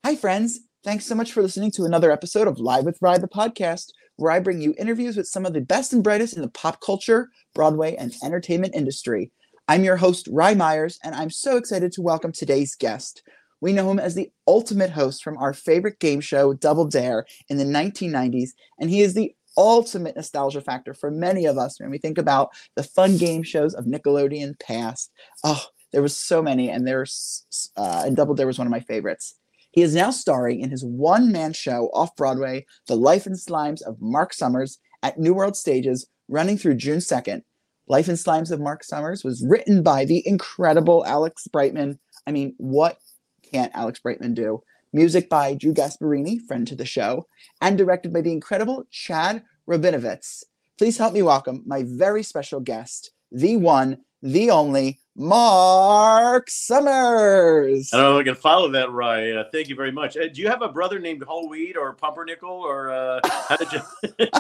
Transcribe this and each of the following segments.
Hi, friends. Thanks so much for listening to another episode of Live with Rye, the podcast, where I bring you interviews with some of the best and brightest in the pop culture, Broadway, and entertainment industry. I'm your host, Rye Myers, and I'm so excited to welcome today's guest. We know him as the ultimate host from our favorite game show, Double Dare, in the 1990s, and he is the ultimate nostalgia factor for many of us when we think about the fun game shows of Nickelodeon past. Oh, there was so many, and Double Dare was one of my favorites. He is now starring in his one-man show off-Broadway, The Life and Slimes of Mark Summers, at New World Stages, running through June 2nd. Life and Slimes of Mark Summers was written by the incredible Alex Brightman. I mean, what can't Alex Brightman do? Music by Drew Gasparini, friend to the show, and directed by the incredible Chad Rabinowitz. Please help me welcome my very special guest, the one, the only, Mark Summers. I don't know if I can follow that right. Thank you very much. Do you have a brother named Whole Wheat or Pumpernickel, or how did you?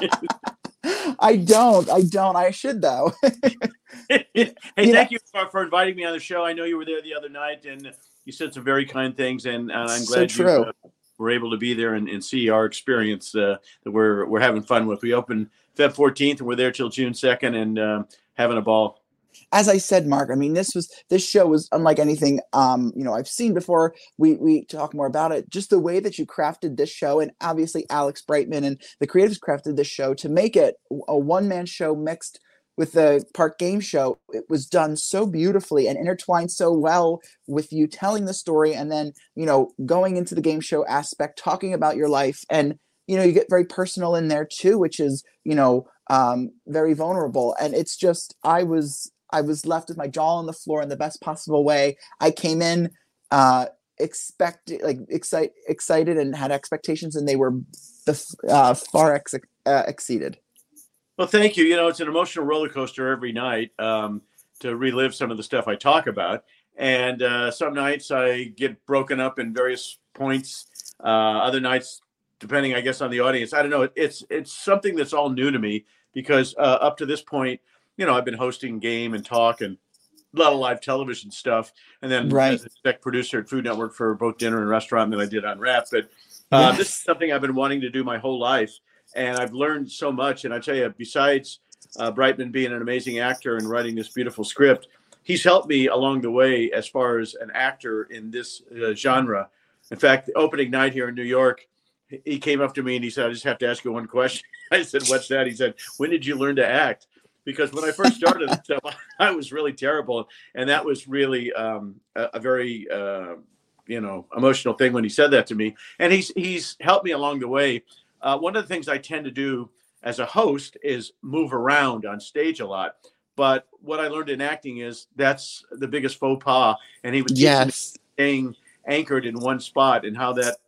I don't. I should, though. Hey, thank you for inviting me on the show. I know you were there the other night, and you said some very kind things, and I'm glad you were able to be there and see our experience that we're having fun with. We opened Feb 14th, and we're there till June 2nd, and having a ball. As I said, Mark, I mean, this show was unlike anything I've seen before. We talk more about it. Just the way that you crafted this show, and obviously Alex Brightman and the creatives crafted this show to make it a one-man show mixed with the park game show. It was done so beautifully and intertwined so well with you telling the story, and then going into the game show aspect, talking about your life, and you get very personal in there too, which is very vulnerable. And it's just I was left with my jaw on the floor in the best possible way. I came in excited and had expectations, and they were far exceeded. Well, thank you. It's an emotional roller coaster every night to relive some of the stuff I talk about. And some nights I get broken up in various points. Other nights, depending, I guess, on the audience. I don't know. It's something that's all new to me because up to this point, I've been hosting game and talk and a lot of live television stuff. And then as a exec producer at Food Network for both dinner and restaurant that I did on Rap. But this is something I've been wanting to do my whole life. And I've learned so much. And I tell you, besides Brightman being an amazing actor and writing this beautiful script, he's helped me along the way as far as an actor in this genre. In fact, the opening night here in New York, he came up to me and he said, "I just have to ask you one question." I said, "What's that?" He said, "When did you learn to act?" Because when I first started this stuff, I was really terrible. And that was really a very, emotional thing when he said that to me. And he's helped me along the way. One of the things I tend to do as a host is move around on stage a lot. But what I learned in acting is that's the biggest faux pas. And he was teaching me staying anchored in one spot and how that,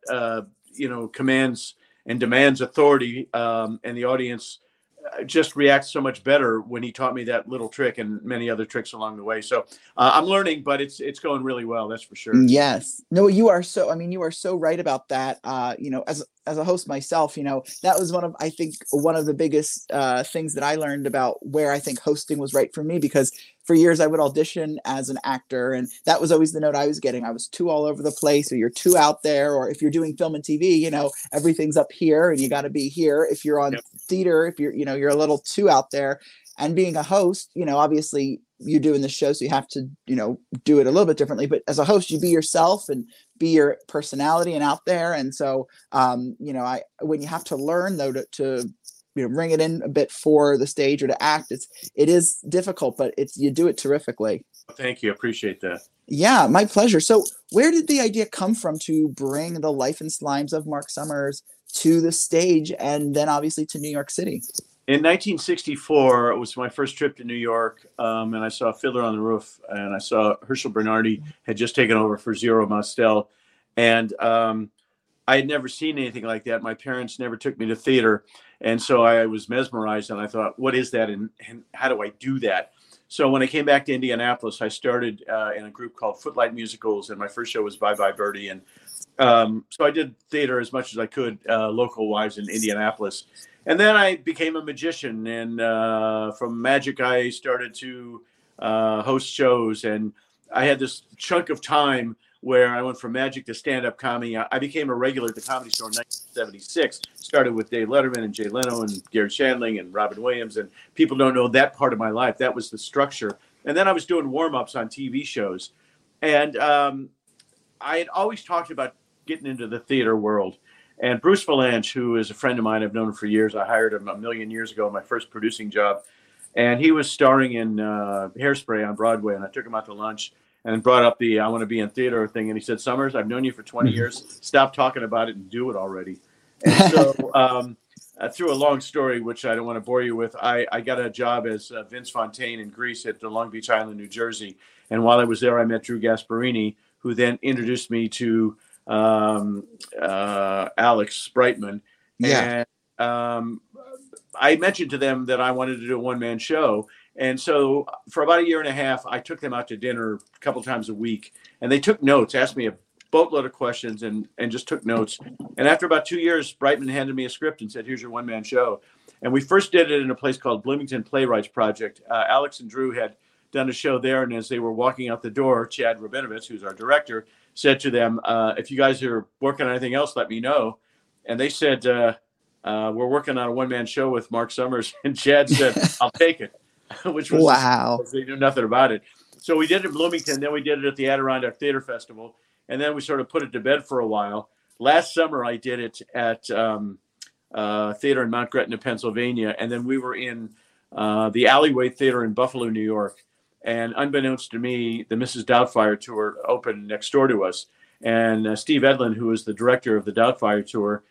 commands and demands authority, and the audience just reacts so much better when he taught me that little trick and many other tricks along the way. So I'm learning, but it's going really well. That's for sure. Yes. No, you are so right about that. As a host myself, that was one of the biggest things that I learned about where I think hosting was right for me, because for years I would audition as an actor, and that was always the note I was getting. I was too all over the place, or you're too out there, or if you're doing film and TV, everything's up here and you got to be here. If you're on theater, if you're a little too out there. And being a host, obviously you're doing the show, so you have to, do it a little bit differently. But as a host, you be yourself and be your personality and out there. And so, when you have to learn though to bring it in a bit for the stage or to act, it is difficult, but you do it terrifically. Thank you. I appreciate that. Yeah, my pleasure. So where did the idea come from to bring the Life and Slimes of Mark Summers to the stage and then obviously to New York City? In 1964, it was my first trip to New York, and I saw Fiddler on the Roof, and I saw Herschel Bernardi had just taken over for Zero Mostel, and I had never seen anything like that. My parents never took me to theater, and so I was mesmerized, and I thought, what is that, and how do I do that? So when I came back to Indianapolis, I started in a group called Footlight Musicals, and my first show was Bye Bye Birdie, and so I did theater as much as I could local-wise in Indianapolis. And then I became a magician, and from magic, I started to host shows. And I had this chunk of time where I went from magic to stand-up comedy. I became a regular at the Comedy Store in 1976. Started with Dave Letterman and Jay Leno and Gary Shandling and Robin Williams. And people don't know that part of my life. That was the structure. And then I was doing warm-ups on TV shows. And I had always talked about getting into the theater world. And Bruce Valanche, who is a friend of mine, I've known him for years. I hired him a million years ago, my first producing job. And he was starring in Hairspray on Broadway. And I took him out to lunch and brought up the I want to be in theater thing. And he said, Summers, I've known you for 20 years. Stop talking about it and do it already. And so through a long story, which I don't want to bore you with, I got a job as Vince Fontaine in Greece at the Long Beach Island, New Jersey. And while I was there, I met Drew Gasparini, who then introduced me to Alex Brightman. Yeah. And I mentioned to them that I wanted to do a one-man show. And so for about a year and a half, I took them out to dinner a couple times a week. And they took notes, asked me a boatload of questions, and just took notes. And after about 2 years, Brightman handed me a script and said, here's your one-man show. And we first did it in a place called Bloomington Playwrights Project. Alex and Drew had done a show there. And as they were walking out the door, Chad Rabinovitz, who's our director, said to them, if you guys are working on anything else, let me know. And they said, we're working on a one-man show with Mark Summers. And Chad said, I'll take it, which was, wow. They knew nothing about it. So we did it in Bloomington. Then we did it at the Adirondack Theater Festival. And then we sort of put it to bed for a while. Last summer, I did it at theater in Mount Gretna, Pennsylvania. And then we were in the Alleyway Theater in Buffalo, New York. And unbeknownst to me, the Mrs. Doubtfire tour opened next door to us. And Steve Edlin, who was the director of the Doubtfire tour,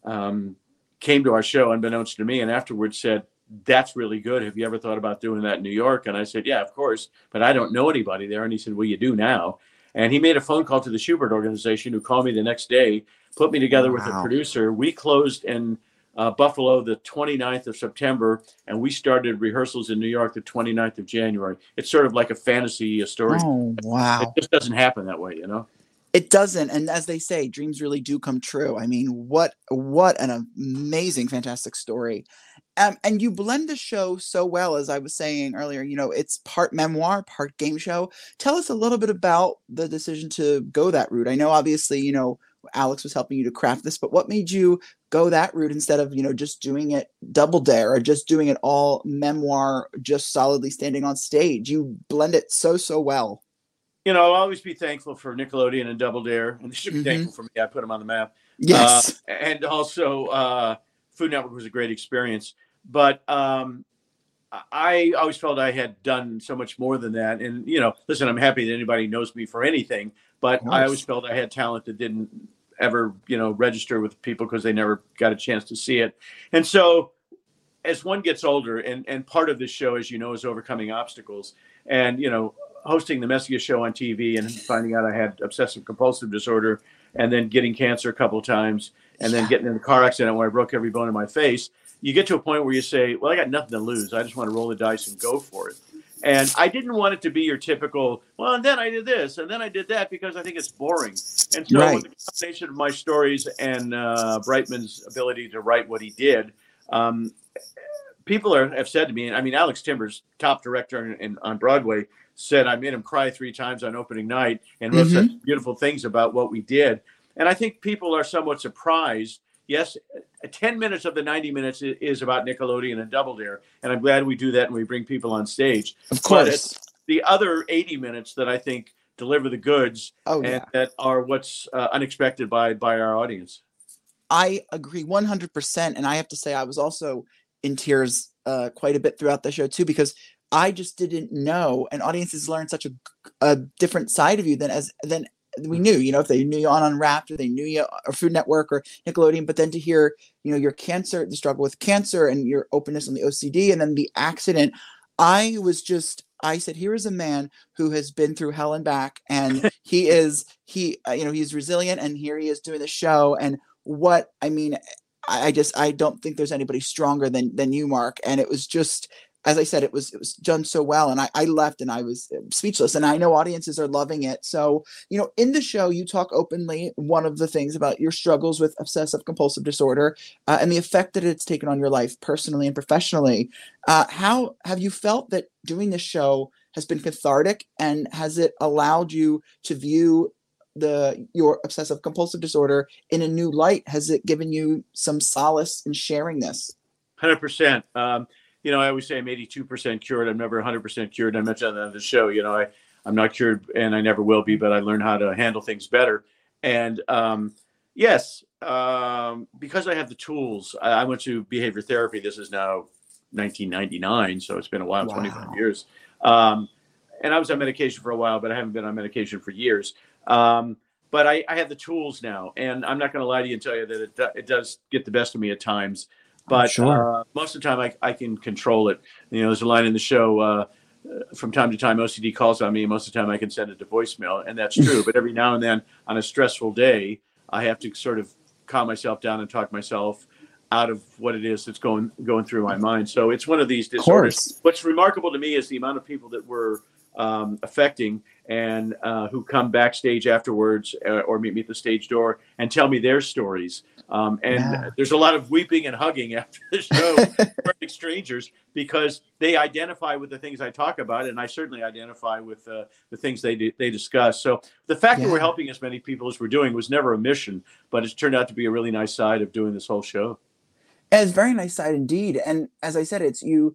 came to our show unbeknownst to me and afterwards said, that's really good. Have you ever thought about doing that in New York? And I said, yeah, of course, but I don't know anybody there. And he said, well, you do now. And he made a phone call to the Schubert organization, who called me the next day, put me together with a producer. We closed in Buffalo the 29th of September, and we started rehearsals in New York the 29th of January. It's sort of like a fantasy story. Oh, wow. It just doesn't happen that way, you know? It doesn't. And as they say, dreams really do come true. I mean, what an amazing, fantastic story. And you blend the show so well, as I was saying earlier, you know, it's part memoir, part game show. Tell us a little bit about the decision to go that route. I know, obviously, you know, Alex was helping you to craft this, but what made you go that route instead of, you know, just doing it Double Dare or just doing it all memoir, just solidly standing on stage? You blend it so well. You know, I'll always be thankful for Nickelodeon and Double Dare, and they should be thankful for me. I put them on the map. Yes. And also Food Network was a great experience. But I always felt I had done so much more than that. And, you know, listen, I'm happy that anybody knows me for anything, but I always felt I had talent that didn't ever, you know, register with people because they never got a chance to see it. And so as one gets older, and part of this show, as you know, is overcoming obstacles. And, you know, hosting the Messiah Show on TV and finding out I had obsessive compulsive disorder, and then getting cancer a couple of times, and then getting in a car accident where I broke every bone in my face. You get to a point where you say, well, I got nothing to lose. I just want to roll the dice and go for it. And I didn't want it to be your typical, well, and then I did this, and then I did that, because I think it's boring. And so with the combination of my stories and Brightman's ability to write what he did, people have said to me, I mean, Alex Timbers, top director on Broadway, said I made him cry 3 times on opening night and wrote such beautiful things about what we did. And I think people are somewhat surprised. Yes, 10 minutes of the 90 minutes is about Nickelodeon and Double Dare. And I'm glad we do that and we bring people on stage. Of course. But the other 80 minutes that I think deliver the goods and that are what's unexpected by our audience. I agree 100%. And I have to say, I was also in tears quite a bit throughout the show, too, because I just didn't know, and audiences learn such a different side of you than we knew, you know, if they knew you on Unwrapped, or they knew you or Food Network or Nickelodeon, but then to hear, you know, your cancer, the struggle with cancer and your openness on the OCD and then the accident, I said, here is a man who has been through hell and back, and he's resilient, and here he is doing the show. And what, I mean, I don't think there's anybody stronger than you, Mark. And it was just, as I said, it was done so well. And I left and I was speechless, and I know audiences are loving it. So, you know, in the show, you talk openly, one of the things about your struggles with obsessive compulsive disorder and the effect that it's taken on your life personally and professionally. How have you felt that doing this show has been cathartic, and has it allowed you to view your obsessive compulsive disorder in a new light? Has it given you some solace in sharing this? 100%. I always say I'm 82% cured. I'm never 100% cured. I mentioned that on the show. I'm not cured, and I never will be, but I learned how to handle things better. And yes, because I have the tools. I went to behavior therapy. This is now 1999, so it's been a while, 25 years. And I was on medication for a while, but I haven't been on medication for years. But I have the tools now, and I'm not going to lie to you and tell you that it does get the best of me at times. But Sure. Most of the time, I can control it. There's a line in the show, from time to time, OCD calls on me. Most of the time, I can send it to voicemail, and that's true. But every now and then, on a stressful day, I have to sort of calm myself down and talk myself out of what it is that's going through my mind. So it's one of these disorders. What's remarkable to me is the amount of people that we're affecting and who come backstage afterwards or meet me at the stage door and tell me their stories. There's a lot of weeping and hugging after the show, perfect strangers, because they identify with the things I talk about, and I certainly identify with the things they discuss. So the fact that we're helping as many people as we're doing was never a mission, but it's turned out to be a really nice side of doing this whole show. It's a very nice side indeed. And as I said, it's you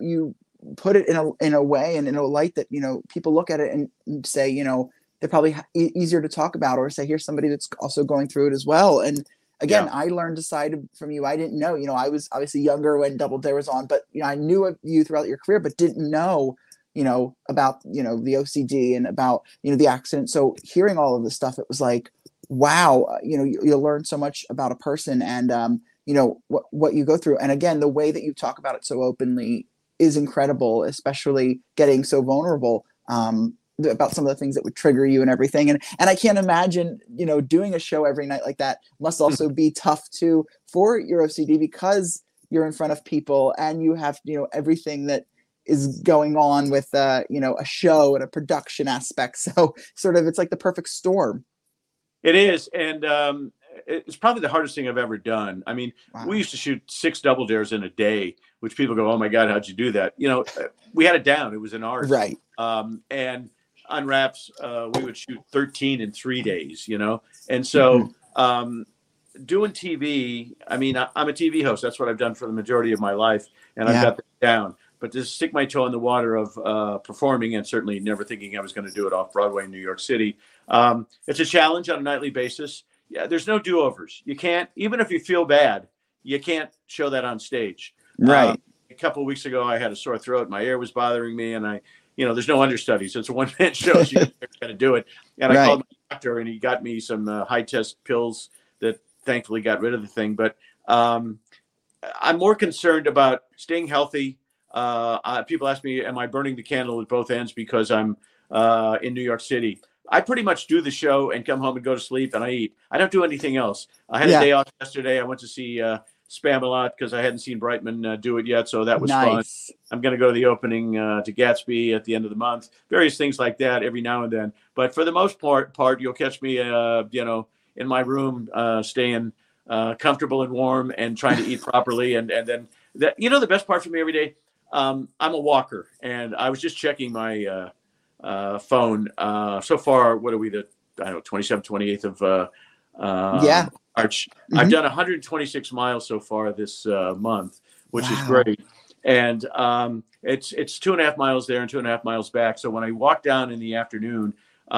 put it in a way and in a light that, people look at it and say, they're probably easier to talk about, or say, here's somebody that's also going through it as well. And again, I learned a side from you I didn't know. I was obviously younger when Double Dare was on, but I knew of you throughout your career, but didn't know, about, the OCD and about, the accident. So hearing all of this stuff, it was like, wow, you learn so much about a person and, what you go through. And again, the way that you talk about it so openly is incredible, especially getting so vulnerable about some of the things that would trigger you and everything. And I can't imagine, doing a show every night like that must also be tough too for your OCD, because you're in front of people and you have, everything that is going on with, a show and a production aspect. So sort of, it's like the perfect storm. It is. And it's probably the hardest thing I've ever done. I mean, we used to shoot 6 Double Dares in a day, which people go, oh my God, how'd you do that? We had it down. It was an art. Right. And on Wraps, we would shoot 13 in 3 days, And so doing TV, I mean, I'm a TV host. That's what I've done for the majority of my life. And I've got that down. But to stick my toe in the water of performing, and certainly never thinking I was going to do it off Broadway in New York City, it's a challenge on a nightly basis. Yeah, there's no do-overs. You can't, even if you feel bad, you can't show that on stage. Right. A couple of weeks ago, I had a sore throat. My ear was bothering me, and there's no understudies. It's a one-man show, so you got to do it. And I called my doctor, and he got me some high-test pills that thankfully got rid of the thing. But I'm more concerned about staying healthy. People ask me, am I burning the candle at both ends because I'm in New York City? I pretty much do the show and come home and go to sleep and I eat. I don't do anything else. I had a day off yesterday. I went to see Spamalot because I hadn't seen Brightman do it yet. So that was fun. I'm going to go to the opening to Gatsby at the end of the month. Various things like that every now and then. But for the most part, you'll catch me, in my room, staying comfortable and warm and trying to eat properly. And then, the best part for me every day, I'm a walker. And I was just checking my phone. So far, what are we, 27th, 28th of March. I've done 126 miles so far this month, which is great. And it's 2.5 miles there and 2.5 miles back. So when I walk down in the afternoon,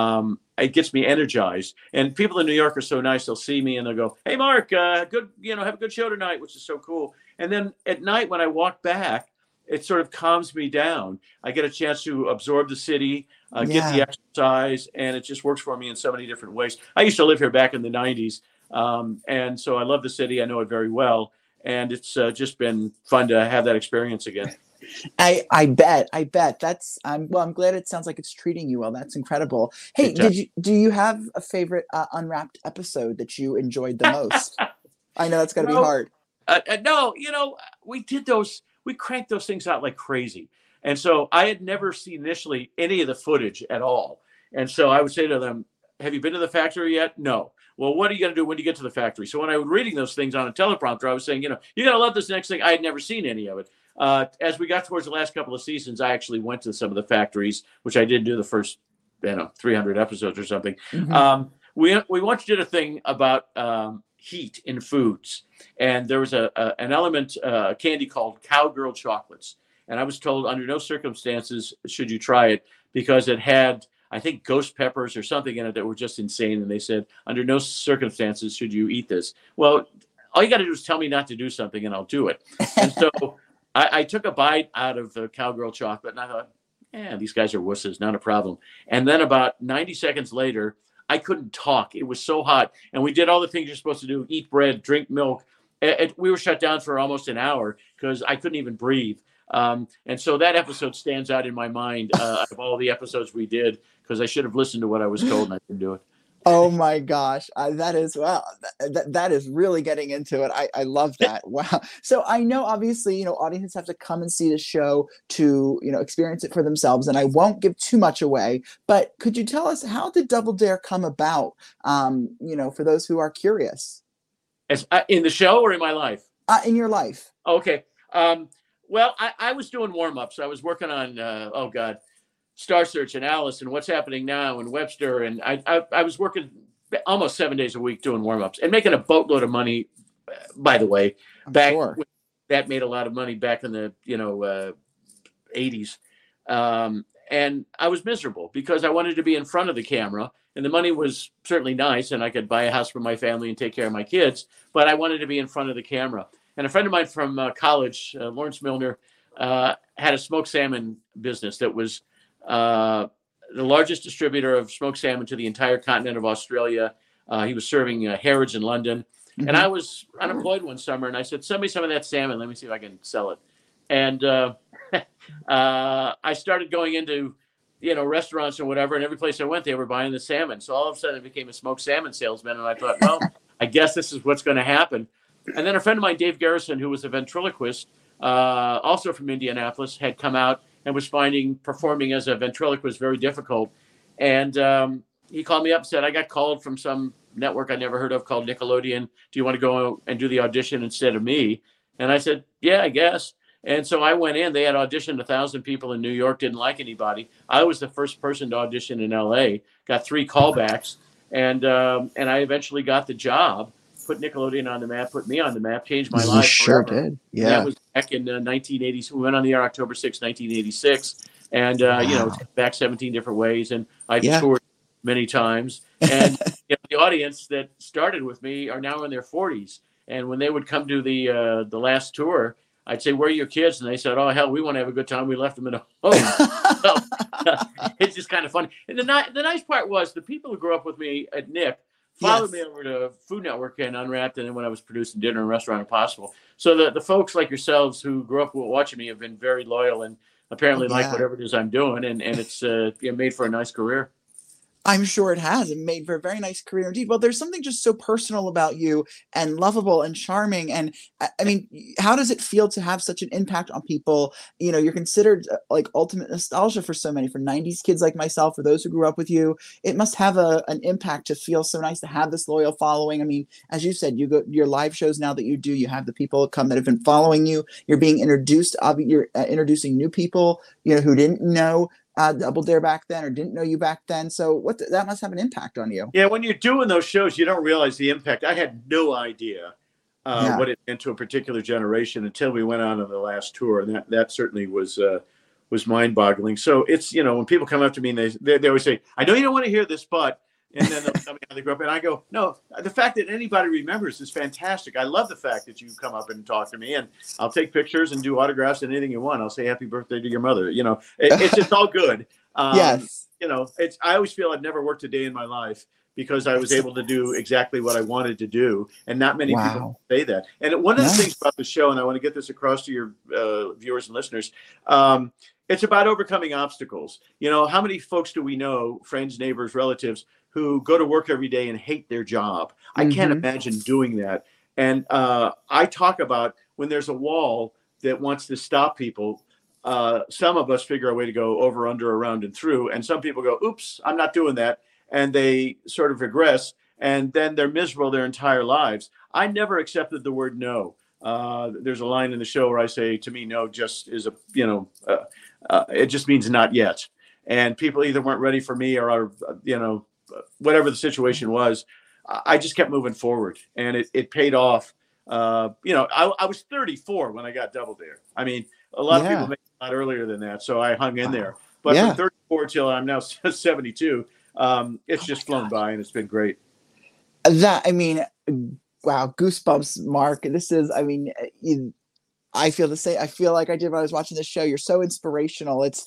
it gets me energized. And people in New York are so nice. They'll see me and they'll go, hey, Mark, good, have a good show tonight, which is so cool. And then at night when I walk back, it sort of calms me down. I get a chance to absorb the city, get the exercise, and it just works for me in so many different ways. I used to live here back in the 90s, and so I love the city. I know it very well, and it's just been fun to have that experience again. I bet. That's I'm glad it sounds like it's treating you well. That's incredible. Hey, do you have a favorite Unwrapped episode that you enjoyed the most? I know it's got to be hard. No, we did those. We cranked those things out like crazy. And so I had never seen initially any of the footage at all. And so I would say to them, have you been to the factory yet? No. Well, what are you going to do when you get to the factory? So when I was reading those things on a teleprompter, I was saying, you got to love this next thing. I had never seen any of it. As we got towards the last couple of seasons, I actually went to some of the factories, which I did do the first, 300 episodes or something. we once did a thing about heat in foods, and there was an element, candy called Cowgirl chocolates, and I was told under no circumstances should you try it because it had, I think, ghost peppers or something in it that were just insane, and they said under no circumstances should you eat this. Well, all you got to do is tell me not to do something, and I'll do it. And so I took a bite out of the Cowgirl chocolate, and I thought, yeah, these guys are wusses, not a problem. And then about 90 seconds later, I couldn't talk. It was so hot. And we did all the things you're supposed to do, eat bread, drink milk. We were shut down for almost an hour because I couldn't even breathe. And so that episode stands out in my mind of all the episodes we did because I should have listened to what I was told and I didn't do it. Oh my gosh, that is, well, that is really getting into it. I love that. Wow. So I know obviously, audiences have to come and see the show to, experience it for themselves, and I won't give too much away, but could you tell us, how did Double Dare come about? For those who are curious. As in the show or in my life? In your life. Okay. Well, I was doing warm-ups. I was working on, Star Search and Alice and What's Happening Now and Webster. And I was working almost 7 days a week doing warm-ups and making a boatload of money, by the way. That made a lot of money back in the, 80s. And I was miserable because I wanted to be in front of the camera. And the money was certainly nice and I could buy a house for my family and take care of my kids. But I wanted to be in front of the camera. And a friend of mine from college, Lawrence Milner, had a smoked salmon business that was the largest distributor of smoked salmon to the entire continent of Australia. He was serving Harrods in London. Mm-hmm. And I was unemployed one summer, and I said, send me some of that salmon. Let me see if I can sell it. And I started going into, restaurants or whatever, and every place I went, they were buying the salmon. So all of a sudden, I became a smoked salmon salesman, and I thought, well, I guess this is what's going to happen. And then a friend of mine, Dave Garrison, who was a ventriloquist, also from Indianapolis, had come out and was finding performing as a ventriloquist very difficult. And he called me up and said, I got called from some network I never heard of called Nickelodeon. Do you want to go and do the audition instead of me? And I said, yeah, I guess. And so I went in. They had auditioned 1,000 people in New York, didn't like anybody. I was the first person to audition in LA, got 3 callbacks, and I eventually got the job. Put Nickelodeon on the map, put me on the map, changed my life. Sure did. Yeah. And that was back in 1980. We went on the air October 6, 1986. And, back 17 different ways. And I toured many times. And the audience that started with me are now in their 40s. And when they would come to the last tour, I'd say, where are your kids? And they said, oh, hell, we want to have a good time. We left them at home. So, it's just kind of funny. And the nice part was the people who grew up with me at Nick followed me over to Food Network and Unwrapped, and then when I was producing Dinner and Restaurant Impossible. So the folks like yourselves who grew up watching me have been very loyal and apparently like whatever it is I'm doing, and it's made for a nice career. I'm sure it has, and made for a very nice career indeed. Well, there's something just so personal about you and lovable and charming. And I mean, how does it feel to have such an impact on people? You're considered like ultimate nostalgia for so many, for 90s kids like myself, for those who grew up with you. It must have an impact to feel so nice to have this loyal following. I mean, as you said, you go your live shows now that you do, you have the people come that have been following you. You're being introduced, you're introducing new people, who didn't know Double Dare back then or didn't know you back then. So that must have an impact on you. Yeah, when you're doing those shows, you don't realize the impact. I had no idea what it meant to a particular generation until we went on the last tour, and that certainly was mind-boggling. So it's when people come up to me and they always say, I know you don't want to hear this, but, and then they'll tell me how they grew up, and I go, no, the fact that anybody remembers is fantastic. I love the fact that you come up and talk to me, and I'll take pictures and do autographs and anything you want. I'll say happy birthday to your mother. It's all good. Yes. I always feel I've never worked a day in my life because I was able to do exactly what I wanted to do, and not many people say that. And one of the things about the show, and I want to get this across to your viewers and listeners, it's about overcoming obstacles. How many folks do we know, friends, neighbors, relatives, who go to work every day and hate their job? I can't imagine doing that. And I talk about when there's a wall that wants to stop people, some of us figure a way to go over, under, around, and through. And some people go, oops, I'm not doing that. And they sort of regress. And then they're miserable their entire lives. I never accepted the word no. There's a line in the show where I say, to me, no just is it just means not yet. And people either weren't ready for me or are, whatever the situation was, I just kept moving forward, and it paid off. I was 34 when I got Double Dare. I mean, a lot of people make it a lot earlier than that, so I hung in there. But from 34 till I'm now 72, it's just flown by, and it's been great. Wow, goosebumps, Mark. This is, I feel the same. I feel like I did when I was watching this show. You're so inspirational. It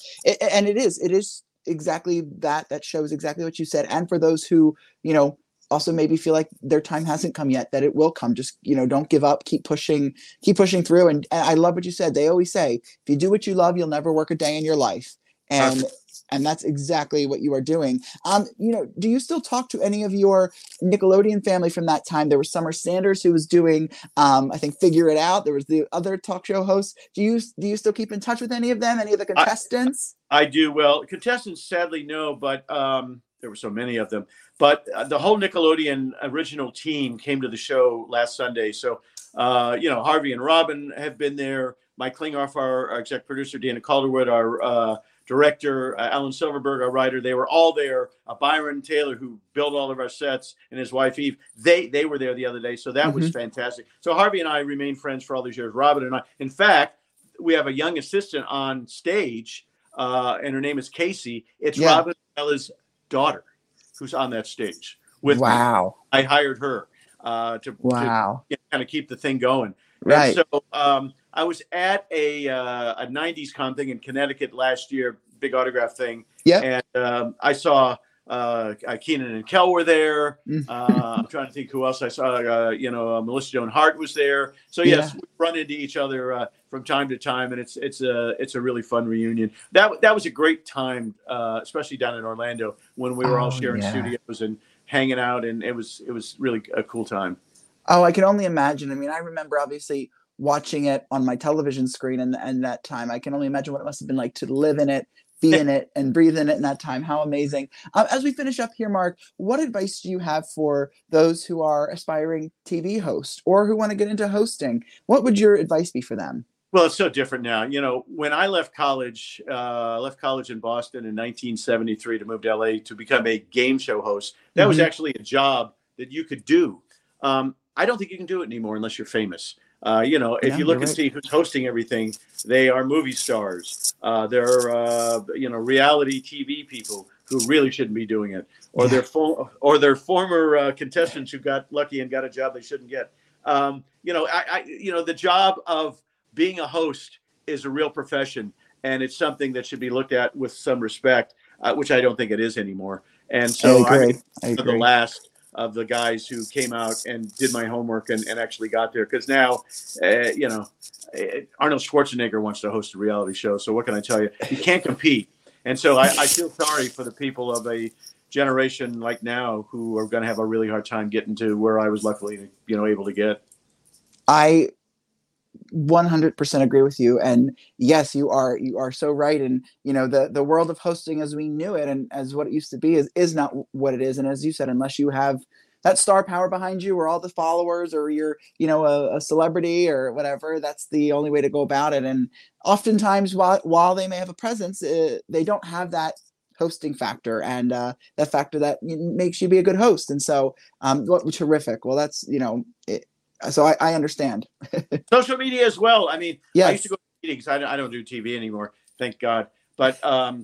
is exactly that. That shows exactly what you said. And for those who, also maybe feel like their time hasn't come yet, that it will come. Just, don't give up, keep pushing through. And I love what you said. They always say, if you do what you love, you'll never work a day in your life. And that's exactly what you are doing. Do you still talk to any of your Nickelodeon family from that time? There was Summer Sanders who was doing, I think, Figure It Out. There was the other talk show hosts. Do you still keep in touch with any of them? Any of the contestants? I do. Well, contestants, sadly, no, but there were so many of them. But the whole Nickelodeon original team came to the show last Sunday. So, Harvey and Robin have been there. Mike Klingoff, our exec producer, Dana Calderwood, our director, Alan Silverberg, our writer, they were all there. Byron Taylor, who built all of our sets, and his wife Eve, they were there the other day. So that was fantastic. So Harvey and I remained friends for all these years. Robin and I, in fact, we have a young assistant on stage, and her name is Casey. It's Robin Bella's daughter who's on that stage with me. I hired her to kind of keep the thing going. Right. And so I was at a 90s con thing in Connecticut last year, big autograph thing. Yeah. And I saw Keenan and Kel were there. I'm trying to think who else I saw. Melissa Joan Hart was there. So yes, we run into each other from time to time, and it's a really fun reunion. That was a great time, especially down in Orlando when we were all sharing studios and hanging out, and it was really a cool time. Oh, I can only imagine. I mean, I remember obviously watching it on my television screen and that time. I can only imagine what it must have been like to live in it, be in it, and breathe in it in that time. How amazing. As we finish up here, Mark, what advice do you have for those who are aspiring TV hosts or who want to get into hosting? What would your advice be for them? Well, it's so different now. When I left college in Boston in 1973 to move to LA to become a game show host, that was actually a job that you could do. I don't think you can do it anymore unless you're famous. If you look and see who's hosting everything, they are movie stars. They're reality TV people who really shouldn't be doing it, or they're former contestants who got lucky and got a job they shouldn't get. The job of being a host is a real profession, and it's something that should be looked at with some respect, which I don't think it is anymore. And so I agree. The last of the guys who came out and did my homework and actually got there. Because now, Arnold Schwarzenegger wants to host a reality show. So what can I tell you? You can't compete. And so I feel sorry for the people of a generation like now who are going to have a really hard time getting to where I was luckily, able to get. I 100% agree with you. And yes, you are so right. And, the world of hosting as we knew it and as what it used to be is not what it is. And as you said, unless you have that star power behind you or all the followers or you're, a celebrity or whatever, that's the only way to go about it. And oftentimes while they may have a presence, they don't have that hosting factor and that factor that makes you be a good host. And so terrific. Well, that's, so I understand. Social media as well. I mean, I used to go to meetings. I don't do TV anymore, thank God. But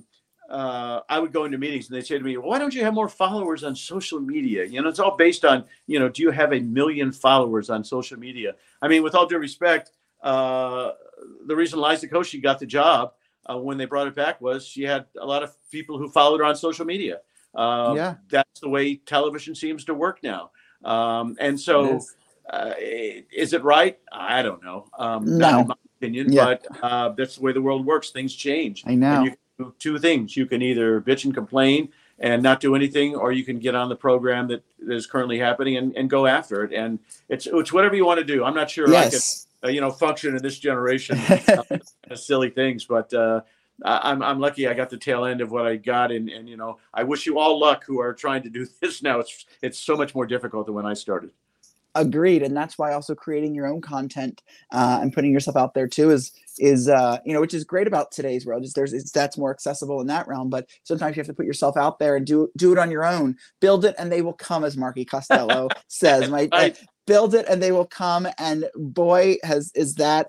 I would go into meetings and they'd say to me, why don't you have more followers on social media? It's all based on, do you have 1 million followers on social media? I mean, with all due respect, the reason Liza Koshy got the job when they brought it back was she had a lot of people who followed her on social media. That's the way television seems to work now. And so... is it right? I don't know. Not in my opinion, but that's the way the world works. Things change. I know. And you can do two things. You can either bitch and complain and not do anything, or you can get on the program that is currently happening and go after it. And it's whatever you want to do. I'm not sure I could, function in this generation silly things, but I'm lucky I got the tail end of what I got. And I wish you all luck who are trying to do this now. It's so much more difficult than when I started. Agreed. And that's why also creating your own content and putting yourself out there too is which is great about today's world. That's more accessible in that realm. But sometimes you have to put yourself out there and do it on your own. Build it and they will come, as Marky Costello says. Build it and they will come. And boy, is that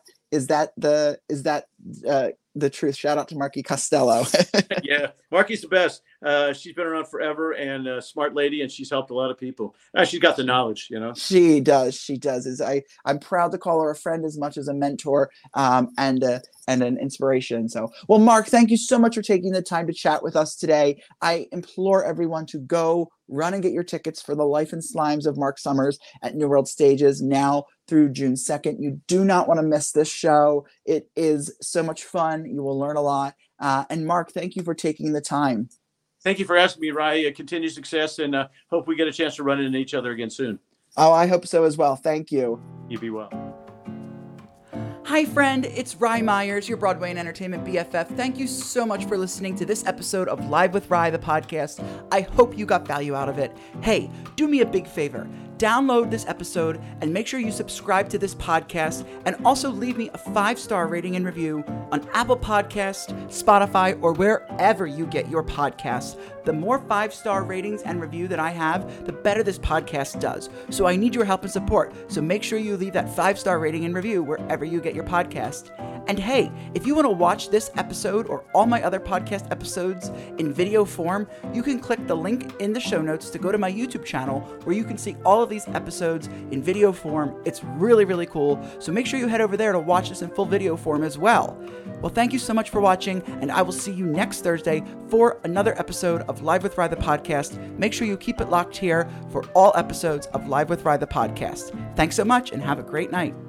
the truth. Shout out to Marky Costello. Yeah, Marky's the best. She's been around forever and a smart lady, and she's helped a lot of people. She's got the knowledge, She does. I'm proud to call her a friend as much as a mentor and an inspiration. So, well, Mark, thank you so much for taking the time to chat with us today. I implore everyone to go run and get your tickets for the Life and Slimes of Mark Summers at New World Stages now through June 2nd. You do not want to miss this show. It is so much fun. You will learn a lot. And Mark, thank you for taking the time. Thank you for asking me, Rye. Continued success, and hope we get a chance to run into each other again soon. Oh, I hope so as well. Thank you. You be well. Hi, friend. It's Rye Myers, your Broadway and Entertainment BFF. Thank you so much for listening to this episode of Live with Rye, the podcast. I hope you got value out of it. Hey, do me a big favor. Download this episode and make sure you subscribe to this podcast, and also leave me a 5-star rating and review on Apple Podcasts, Spotify, or wherever you get your podcasts. The more 5-star ratings and review that I have, the better this podcast does. So I need your help and support. So make sure you leave that 5-star rating and review wherever you get your podcast. And hey, if you want to watch this episode or all my other podcast episodes in video form, you can click the link in the show notes to go to my YouTube channel, where you can see all of these episodes in video form. It's really, really cool. So make sure you head over there to watch this in full video form as well. Well, thank you so much for watching, and I will see you next Thursday for another episode of Live with Rye, the podcast. Make sure you keep it locked here for all episodes of Live with Rye, the podcast. Thanks so much, and have a great night.